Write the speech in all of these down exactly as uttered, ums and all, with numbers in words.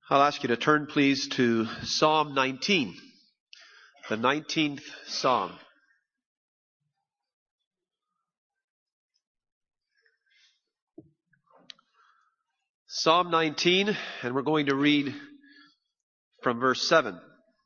I'll ask you to turn, please, to Psalm nineteen, the nineteenth Psalm. Psalm nineteen, and we're going to read from verse seven.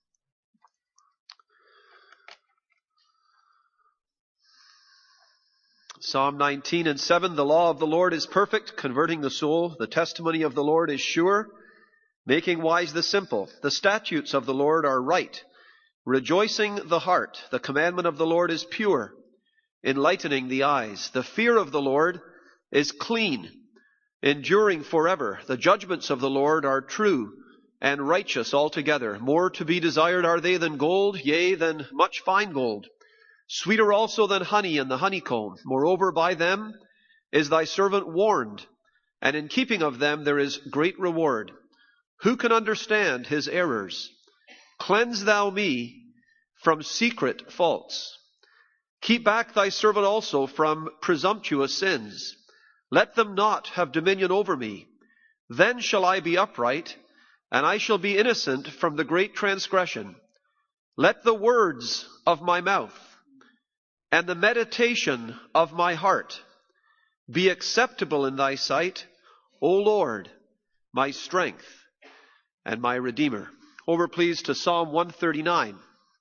Psalm nineteen and seven, the law of the Lord is perfect, converting the soul. The testimony of the Lord is sure, making wise the simple. The statutes of the Lord are right, rejoicing the heart. The commandment of the Lord is pure, enlightening the eyes. The fear of the Lord is clean, enduring forever. The judgments of the Lord are true and righteous altogether. More to be desired are they than gold, yea, than much fine gold. Sweeter also than honey and the honeycomb. Moreover, by them is thy servant warned, and in keeping of them there is great reward. Who can understand his errors? Cleanse thou me from secret faults. Keep back thy servant also from presumptuous sins. Let them not have dominion over me. Then shall I be upright, and I shall be innocent from the great transgression. Let the words of my mouth and the meditation of my heart be acceptable in thy sight, O Lord, my strength and my Redeemer. Over, please, to Psalm one thirty-nine.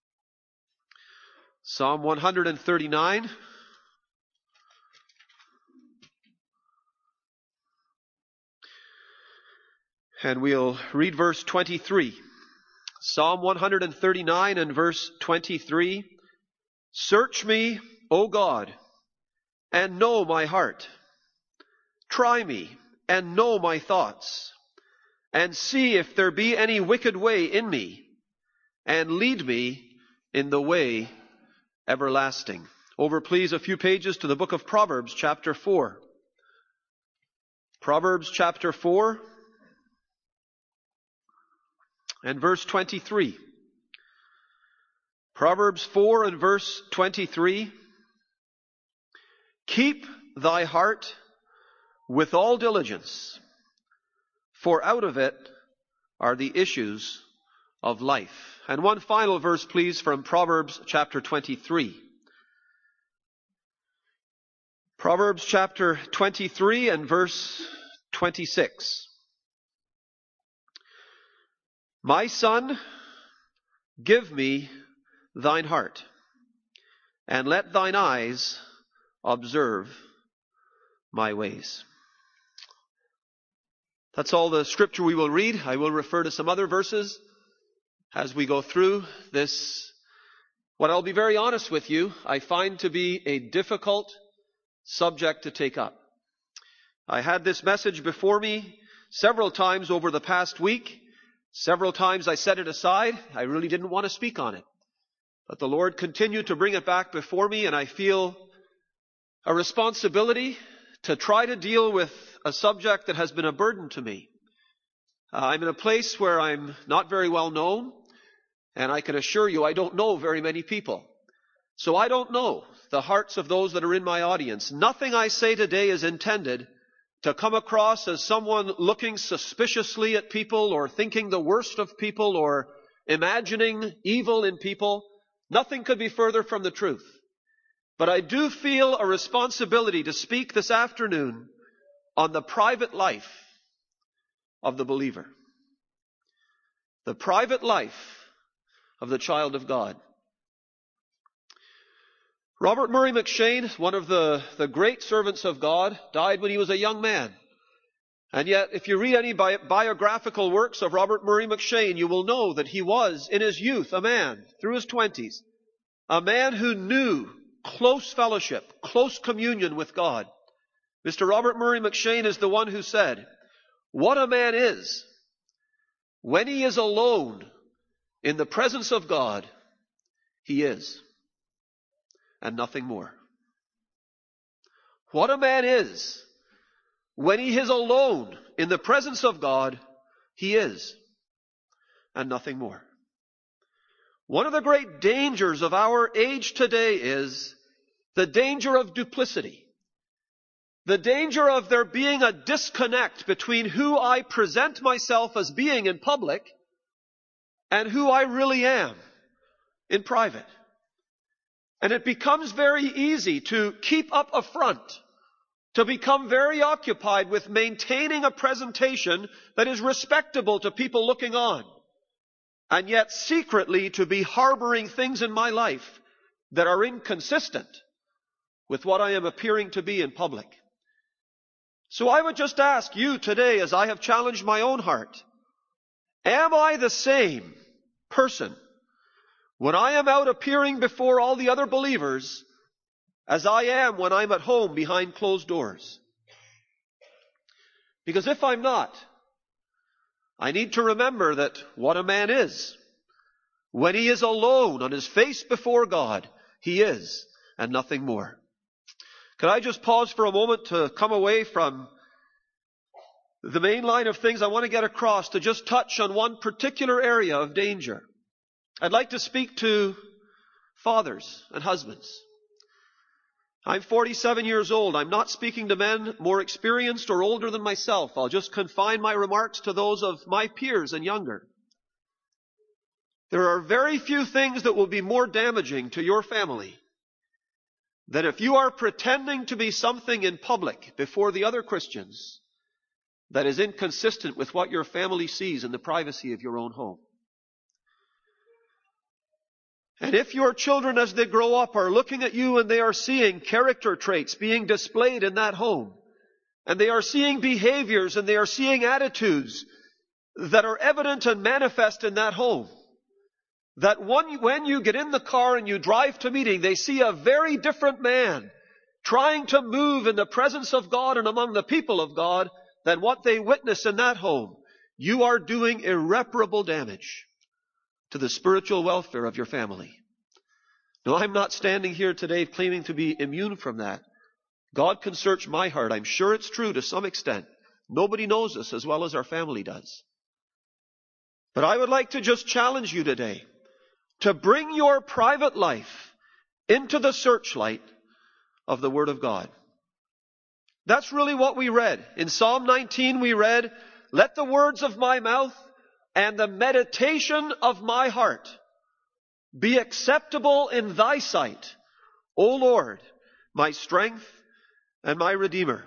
Psalm one thirty-nine. And we'll read verse twenty-three. Psalm one thirty-nine and verse twenty-three. Search me, O God, and know my heart. Try me and know my thoughts, and see if there be any wicked way in me, and lead me in the way everlasting. Over, please, a few pages to the book of Proverbs, chapter four. Proverbs, chapter four, and verse twenty-three. Proverbs four and verse twenty-three. Keep thy heart with all diligence, for out of it are the issues of life. And one final verse, please, from Proverbs chapter twenty-three. Proverbs chapter twenty-three and verse twenty-six. My son, give me thine heart, and let thine eyes observe my ways. That's all the scripture we will read. I will refer to some other verses as we go through this, what I'll be very honest with you, I find to be a difficult subject to take up. I had this message before me several times over the past week. Several times I set it aside. I really didn't want to speak on it. But the Lord continued to bring it back before me, and I feel a responsibility to try to deal with a subject that has been a burden to me. Uh, I'm in a place where I'm not very well known, and I can assure you I don't know very many people. So I don't know the hearts of those that are in my audience. Nothing I say today is intended to come across as someone looking suspiciously at people or thinking the worst of people or imagining evil in people. Nothing could be further from the truth. But I do feel a responsibility to speak this afternoon on the private life of the believer. The private life of the child of God. Robert Murray M'Cheyne, one of the, the great servants of God, died when he was a young man. And yet, if you read any bi- biographical works of Robert Murray M'Cheyne, you will know that he was, in his youth, a man, through his twenties, a man who knew close fellowship, close communion with God. Mister Robert Murray M'Cheyne is the one who said, what a man is when he is alone in the presence of God, he is, and nothing more. What a man is when he is alone in the presence of God, he is, and nothing more. One of the great dangers of our age today is the danger of duplicity. The danger of there being a disconnect between who I present myself as being in public and who I really am in private. And it becomes very easy to keep up a front, to become very occupied with maintaining a presentation that is respectable to people looking on, and yet secretly to be harboring things in my life that are inconsistent with what I am appearing to be in public. So I would just ask you today, as I have challenged my own heart, am I the same person when I am out appearing before all the other believers as I am when I'm at home behind closed doors? Because if I'm not, I need to remember that what a man is, when he is alone on his face before God, he is, and nothing more. Could I just pause for a moment to come away from the main line of things I want to get across to just touch on one particular area of danger? I'd like to speak to fathers and husbands. I'm forty-seven years old. I'm not speaking to men more experienced or older than myself. I'll just confine my remarks to those of my peers and younger. There are very few things that will be more damaging to your family than if you are pretending to be something in public before the other Christians that is inconsistent with what your family sees in the privacy of your own home. And if your children as they grow up are looking at you and they are seeing character traits being displayed in that home, and they are seeing behaviors and they are seeing attitudes that are evident and manifest in that home, that one, when you get in the car and you drive to meeting, they see a very different man trying to move in the presence of God and among the people of God than what they witness in that home, you are doing irreparable damage to the spiritual welfare of your family. No, I'm not standing here today claiming to be immune from that. God can search my heart. I'm sure it's true to some extent. Nobody knows us as well as our family does. But I would like to just challenge you today to bring your private life into the searchlight of the Word of God. That's really what we read. In Psalm nineteen we read, "Let the words of my mouth and the meditation of my heart be acceptable in thy sight, O Lord, my strength and my Redeemer."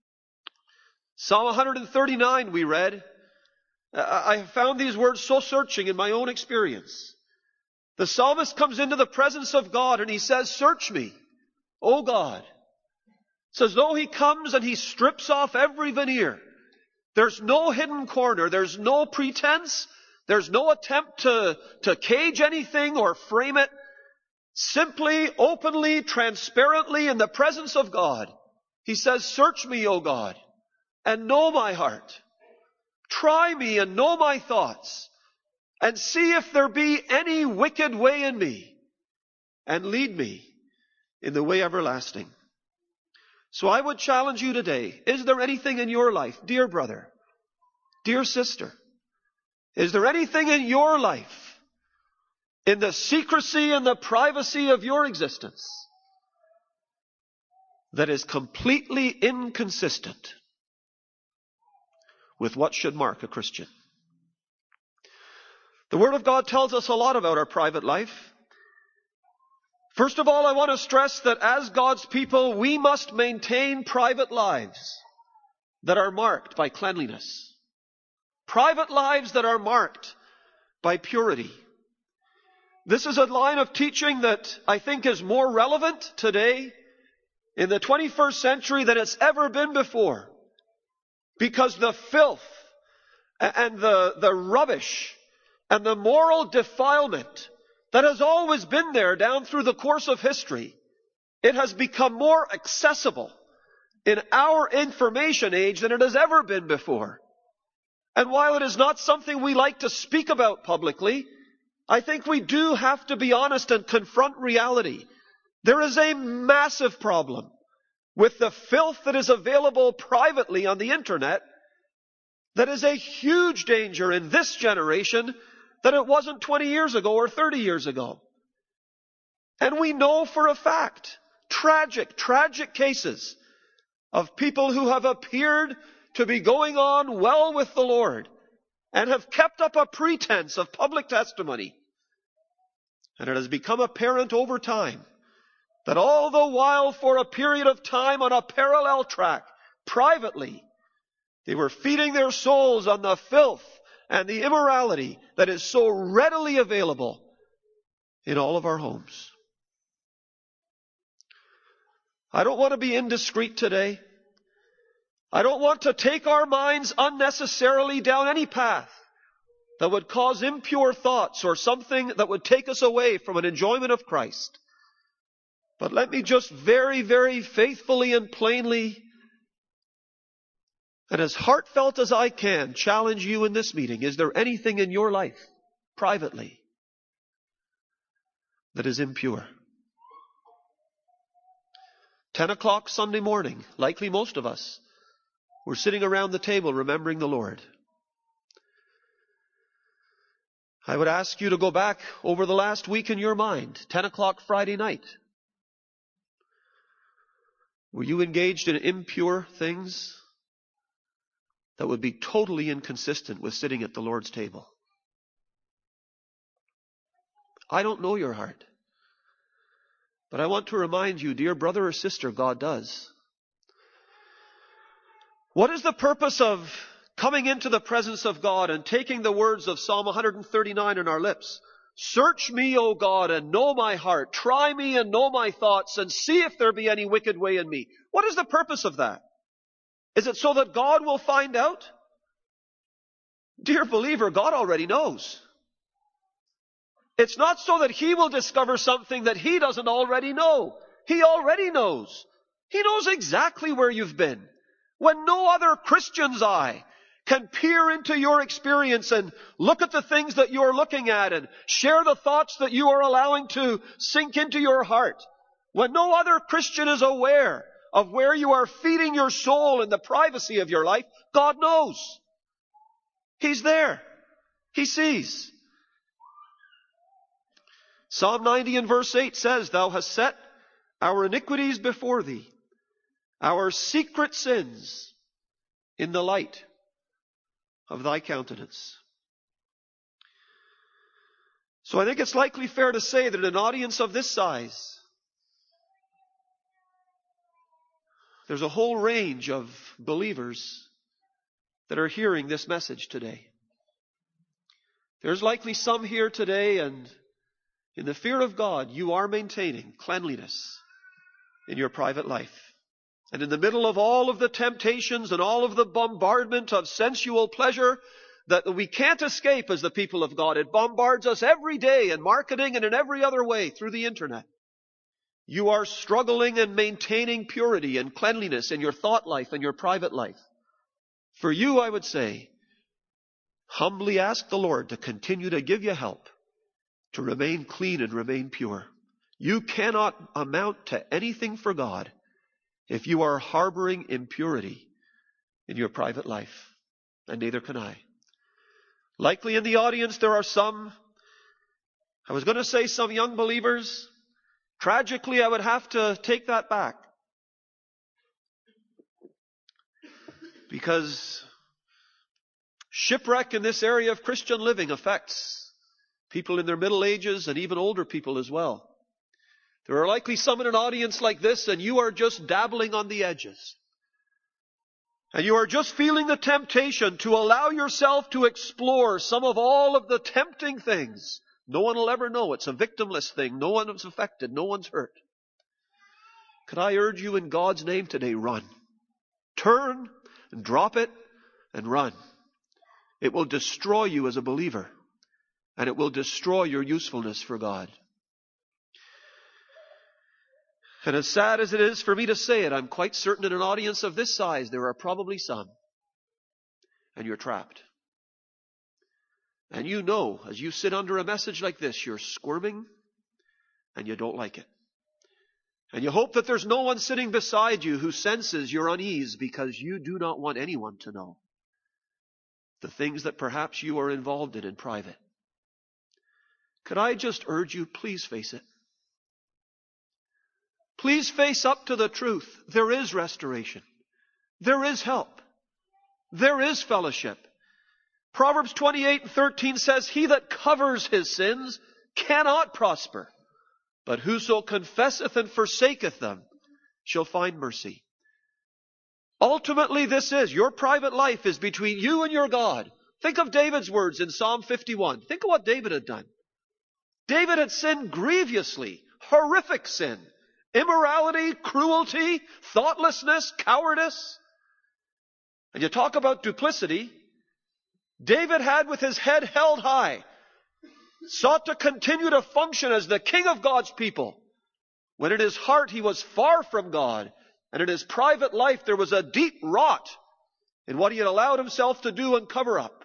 Psalm one thirty-nine we read, I have found these words so searching in my own experience. The psalmist comes into the presence of God and he says, "Search me, O God." It's as though he comes and he strips off every veneer. There's no hidden corner. There's no pretense. There's no attempt to, to cage anything or frame it. Simply, openly, transparently in the presence of God, he says, "Search me, O God, and know my heart. Try me and know my thoughts, and see if there be any wicked way in me, and lead me in the way everlasting." So I would challenge you today, is there anything in your life, dear brother, dear sister, is there anything in your life, in the secrecy and the privacy of your existence, that is completely inconsistent with what should mark a Christian? The Word of God tells us a lot about our private life. First of all, I want to stress that as God's people, we must maintain private lives that are marked by cleanliness. Private lives that are marked by purity. This is a line of teaching that I think is more relevant today in the twenty-first century than it's ever been before. Because the filth and the, the rubbish and the moral defilement that has always been there down through the course of history, it has become more accessible in our information age than it has ever been before. And while it is not something we like to speak about publicly, I think we do have to be honest and confront reality. There is a massive problem with the filth that is available privately on the internet that is a huge danger in this generation that it wasn't twenty years ago or thirty years ago. And we know for a fact, tragic, tragic cases of people who have appeared to be going on well with the Lord and have kept up a pretense of public testimony. And it has become apparent over time that all the while, for a period of time on a parallel track, privately, they were feeding their souls on the filth and the immorality that is so readily available in all of our homes. I don't want to be indiscreet today. I don't want to take our minds unnecessarily down any path that would cause impure thoughts or something that would take us away from an enjoyment of Christ. But let me just very, very faithfully and plainly and as heartfelt as I can challenge you in this meeting. Is there anything in your life, privately, that is impure? Ten o'clock Sunday morning, likely most of us, we're sitting around the table remembering the Lord. I would ask you to go back over the last week in your mind, ten o'clock Friday night. Were you engaged in impure things that would be totally inconsistent with sitting at the Lord's table? I don't know your heart. But I want to remind you, dear brother or sister, God does. What is the purpose of coming into the presence of God and taking the words of Psalm one thirty-nine in our lips? Search me, O God, and know my heart. Try me and know my thoughts, and see if there be any wicked way in me. What is the purpose of that? Is it so that God will find out? Dear believer, God already knows. It's not so that He will discover something that He doesn't already know. He already knows. He knows exactly where you've been. When no other Christian's eye can peer into your experience and look at the things that you're looking at and share the thoughts that you are allowing to sink into your heart. When no other Christian is aware of where you are feeding your soul in the privacy of your life, God knows. He's there. He sees. Psalm ninety and verse eight says, Thou hast set our iniquities before Thee, our secret sins in the light of Thy countenance. So I think it's likely fair to say that in an audience of this size, there's a whole range of believers that are hearing this message today. There's likely some here today, and in the fear of God, you are maintaining cleanliness in your private life. And in the middle of all of the temptations and all of the bombardment of sensual pleasure that we can't escape as the people of God, it bombards us every day in marketing and in every other way through the internet. You are struggling and maintaining purity and cleanliness in your thought life and your private life. For you, I would say, humbly ask the Lord to continue to give you help to remain clean and remain pure. You cannot amount to anything for God if you are harboring impurity in your private life, and neither can I. Likely in the audience there are some, I was going to say some young believers. Tragically, I would have to take that back. Because shipwreck in this area of Christian living affects people in their middle ages and even older people as well. There are likely some in an audience like this, and you are just dabbling on the edges. And you are just feeling the temptation to allow yourself to explore some of all of the tempting things. No one will ever know. It's a victimless thing. No one is affected. No one's hurt. Could I urge you in God's name today, run. Turn and drop it and run. It will destroy you as a believer. And it will destroy your usefulness for God. And as sad as it is for me to say it, I'm quite certain in an audience of this size, there are probably some. And you're trapped. And you know, as you sit under a message like this, you're squirming and you don't like it. And you hope that there's no one sitting beside you who senses your unease because you do not want anyone to know the things that perhaps you are involved in in private. Could I just urge you, please face it. Please face up to the truth. There is restoration. there is help. There is fellowship. Proverbs twenty-eight and thirteen says, he that covers his sins cannot prosper, but whoso confesseth and forsaketh them shall find mercy. Ultimately, this is, your private life is between you and your God. Think of David's words in Psalm fifty-one. Think of what David had done. David had sinned grievously, horrific sin, immorality, cruelty, thoughtlessness, cowardice. And you talk about duplicity. David had, with his head held high, sought to continue to function as the king of God's people, when in his heart he was far from God, and in his private life there was a deep rot in what he had allowed himself to do and cover up.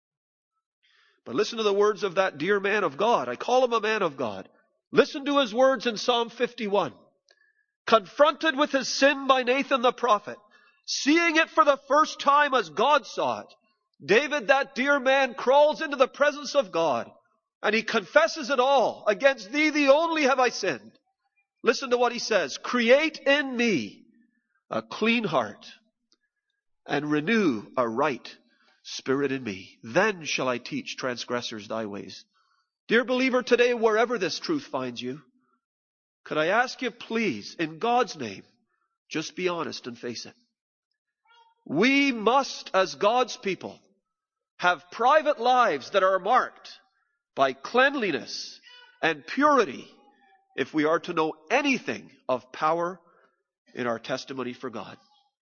But listen to the words of that dear man of God. I call him a man of God. Listen to his words in Psalm fifty-one. Confronted with his sin by Nathan the prophet, seeing it for the first time as God saw it, David, that dear man, crawls into the presence of God, and he confesses it all. Against thee, the only have I sinned. Listen to what he says. Create in me a clean heart, and renew a right spirit in me. Then shall I teach transgressors thy ways. Dear believer, today, wherever this truth finds you, could I ask you, please, in God's name, just be honest and face it. We must, as God's people, have private lives that are marked by cleanliness and purity if we are to know anything of power in our testimony for God.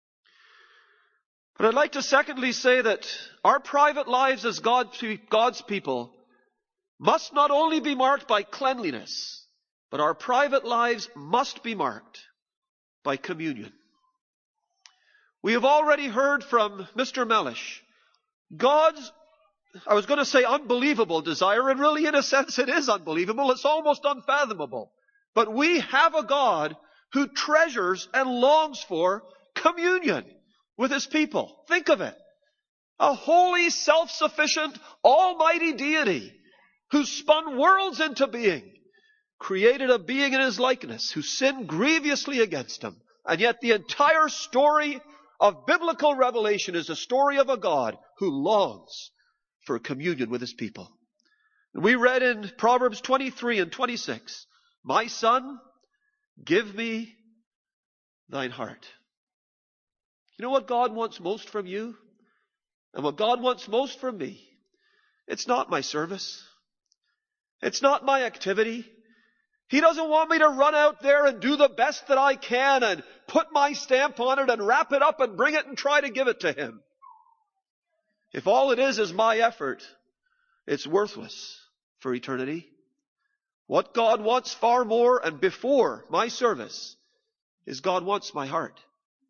But I'd like to secondly say that our private lives as God's people must not only be marked by cleanliness, but our private lives must be marked by communion. We have already heard from Mister Mellish God's, I was going to say unbelievable desire, and really in a sense it is unbelievable. It's almost unfathomable. But we have a God who treasures and longs for communion with his people. Think of it. A holy, self-sufficient, almighty deity who spun worlds into being, created a being in his likeness who sinned grievously against him. And yet the entire story of biblical revelation is a story of a God who longs for communion with his people. We read in Proverbs twenty-three and twenty-six, my son, give me thine heart. You know what God wants most from you? And what God wants most from me? It's not my service. It's not my activity. He doesn't want me to run out there and do the best that I can and put my stamp on it and wrap it up and bring it and try to give it to him. If all it is is my effort, it's worthless for eternity. What God wants far more and before my service is God wants my heart.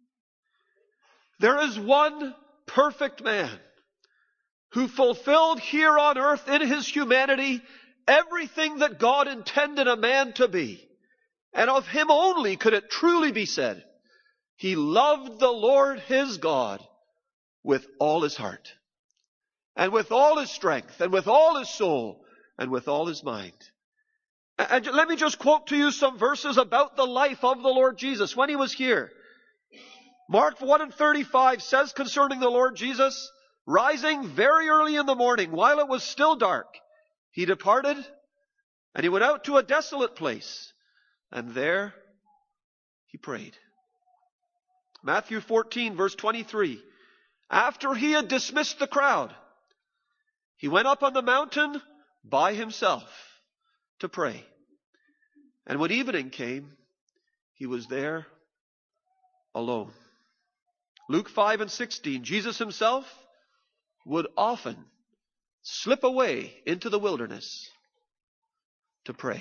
There is one perfect man who fulfilled here on earth in his humanity everything that God intended a man to be. And of him only could it truly be said, he loved the Lord his God with all his heart, and with all his strength, and with all his soul, and with all his mind. And let me just quote to you some verses about the life of the Lord Jesus when he was here. Mark one and thirty-five says concerning the Lord Jesus, rising very early in the morning, while it was still dark, he departed, and he went out to a desolate place, and there he prayed. Matthew fourteen, verse twenty-three. After he had dismissed the crowd, he went up on the mountain by himself to pray. And when evening came, he was there alone. Luke five and sixteen, Jesus himself would often slip away into the wilderness to pray.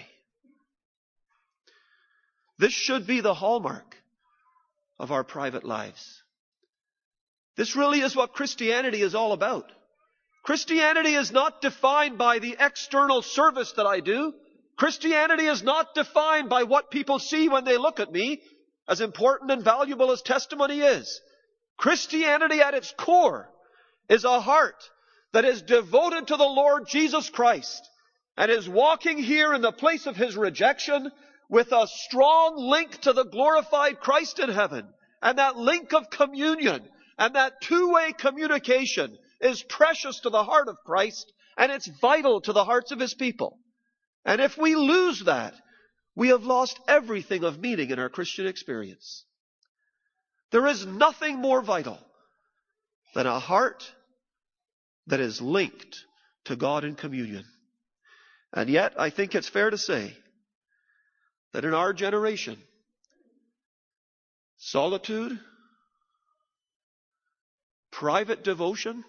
This should be the hallmark of our private lives. This really is what Christianity is all about. Christianity is not defined by the external service that I do. Christianity is not defined by what people see when they look at me, as important and valuable as testimony is. Christianity at its core is a heart that is devoted to the Lord Jesus Christ and is walking here in the place of his rejection with a strong link to the glorified Christ in heaven. And that link of communion And that two-way communication is precious to the heart of Christ, and it's vital to the hearts of His people. And if we lose that, we have lost everything of meaning in our Christian experience. There is nothing more vital than a heart that is linked to God in communion. And yet, I think it's fair to say that in our generation, solitude, private devotion,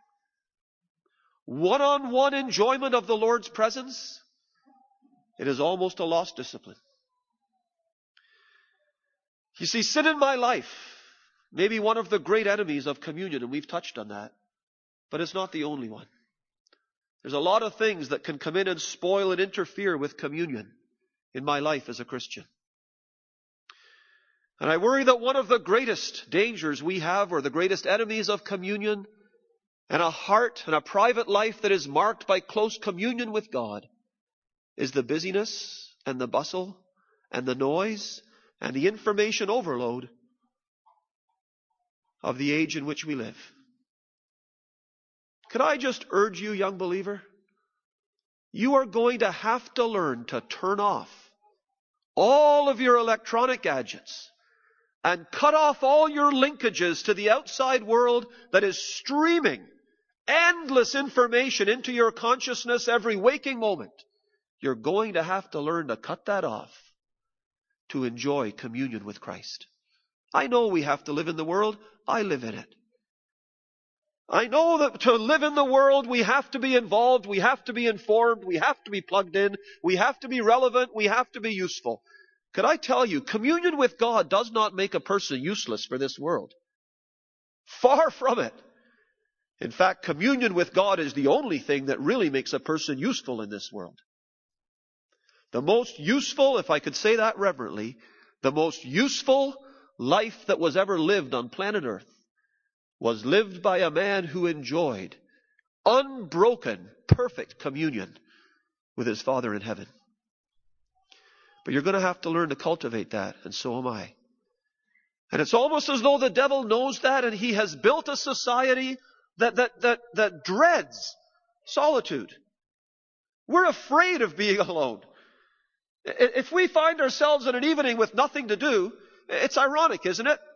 one-on-one enjoyment of the Lord's presence, it is almost a lost discipline. You see, sin in my life may be one of the great enemies of communion, and we've touched on that, but it's not the only one. There's a lot of things that can come in and spoil and interfere with communion in my life as a Christian. And I worry that one of the greatest dangers we have, or the greatest enemies of communion, and a heart and a private life that is marked by close communion with God, is the busyness and the bustle and the noise and the information overload of the age in which we live. Could I just urge you, young believer, you are going to have to learn to turn off all of your electronic gadgets and cut off all your linkages to the outside world that is streaming endless information into your consciousness every waking moment. You're going to have to learn to cut that off to enjoy communion with Christ. I know we have to live in the world. I live in it. I know that to live in the world, we have to be involved, we have to be informed, we have to be plugged in, we have to be relevant, we have to be useful. Could I tell you, communion with God does not make a person useless for this world. Far from it. In fact, communion with God is the only thing that really makes a person useful in this world. The most useful, if I could say that reverently, the most useful life that was ever lived on planet Earth was lived by a man who enjoyed unbroken, perfect communion with his Father in heaven. But you're going to have to learn to cultivate that, and so am I. And it's almost as though the devil knows that, and he has built a society that, that, that, that dreads solitude. We're afraid of being alone. If we find ourselves in an evening with nothing to do, it's ironic, isn't it?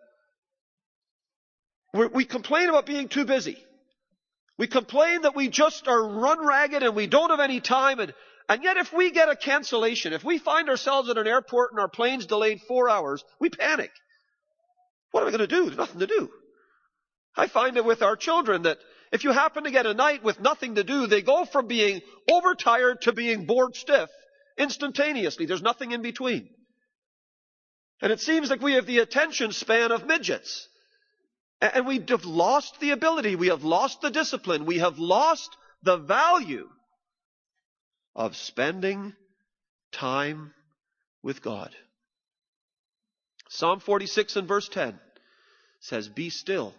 We're, we complain about being too busy. We complain that we just are run ragged and we don't have any time. And, and yet if we get a cancellation, if we find ourselves at an airport and our plane's delayed four hours, we panic. What am I going to do? There's nothing to do. I find it with our children that if you happen to get a night with nothing to do, they go from being overtired to being bored stiff instantaneously. There's nothing in between. And it seems like we have the attention span of midgets. And we have lost the ability, we have lost the discipline, we have lost the value of spending time with God. Psalm forty-six and verse ten says, "Be still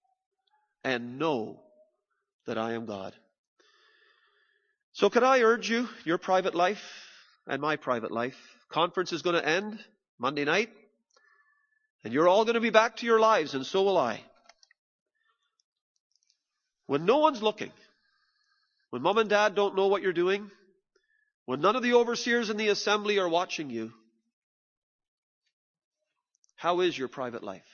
and know that I am God." So could I urge you, your private life and my private life, conference is going to end Monday night, and you're all going to be back to your lives, and so will I. When no one's looking, when mom and dad don't know what you're doing, when none of the overseers in the assembly are watching you, how is your private life?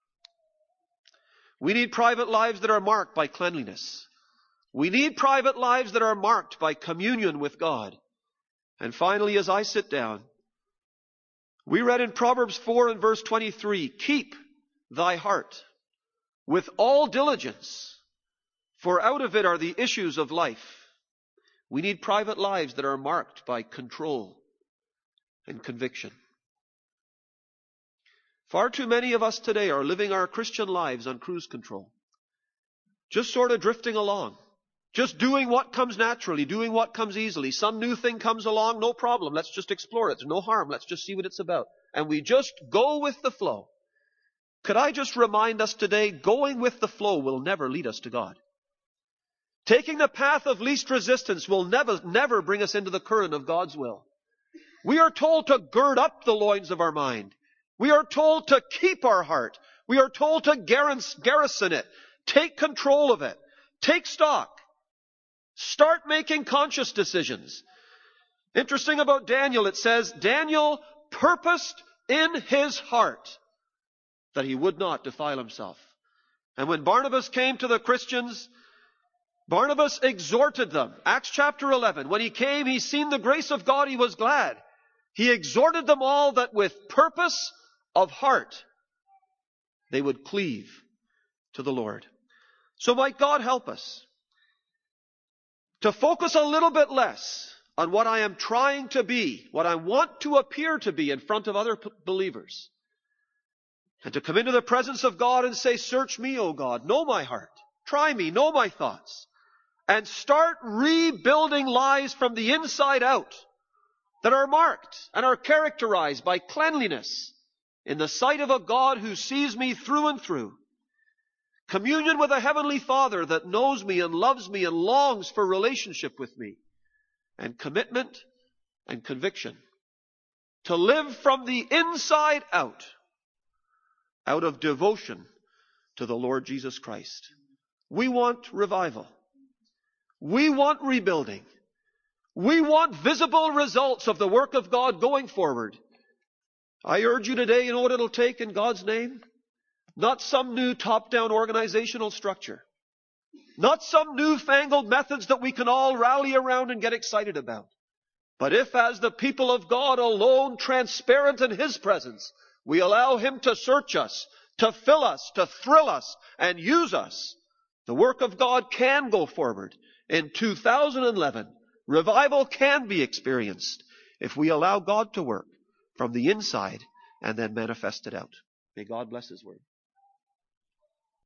We need private lives that are marked by cleanliness. We need private lives that are marked by communion with God. And finally, as I sit down, we read in Proverbs four and verse twenty-three, "Keep thy heart with all diligence, for out of it are the issues of life." We need private lives that are marked by control and conviction. Far too many of us today are living our Christian lives on cruise control. Just sort of drifting along. Just doing what comes naturally, doing what comes easily. Some new thing comes along, no problem. Let's just explore it. There's no harm. Let's just see what it's about. And we just go with the flow. Could I just remind us today, going with the flow will never lead us to God. Taking the path of least resistance will never, never bring us into the current of God's will. We are told to gird up the loins of our mind. We are told to keep our heart We are told to garrison it. Take control of it. Take stock. Start making conscious decisions. Interesting about Daniel, it says, Daniel purposed in his heart that he would not defile himself. And when Barnabas came to the Christians, Barnabas exhorted them. Acts chapter eleven. When he came, he seen the grace of God, he was glad. He exhorted them all that with purpose of heart they would cleave to the Lord. So might God help us to focus a little bit less on what I am trying to be, what I want to appear to be in front of other p- believers. And to come into the presence of God and say, search me, O God, know my heart. Try me, know my thoughts. And start rebuilding lives from the inside out that are marked and are characterized by cleanliness in the sight of a God who sees me through and through. Communion with a heavenly Father that knows me and loves me and longs for relationship with me. And commitment and conviction to live from the inside out, out of devotion to the Lord Jesus Christ. We want revival. We want rebuilding. We want visible results of the work of God going forward. I urge you today, you know what it'll take in God's name? Not some new top-down organizational structure. Not some newfangled methods that we can all rally around and get excited about. But if, as the people of God alone, transparent in His presence, we allow Him to search us, to fill us, to thrill us, and use us, the work of God can go forward. In two thousand eleven, revival can be experienced if we allow God to work from the inside and then manifest it out. May God bless His word.